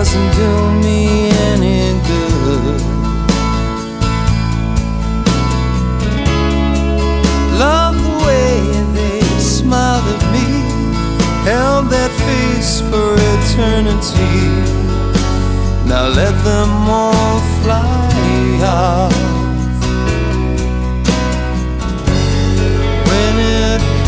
doesn't do me any good. Love the way they smiled at me, held that face for eternity. Now let them all fly out.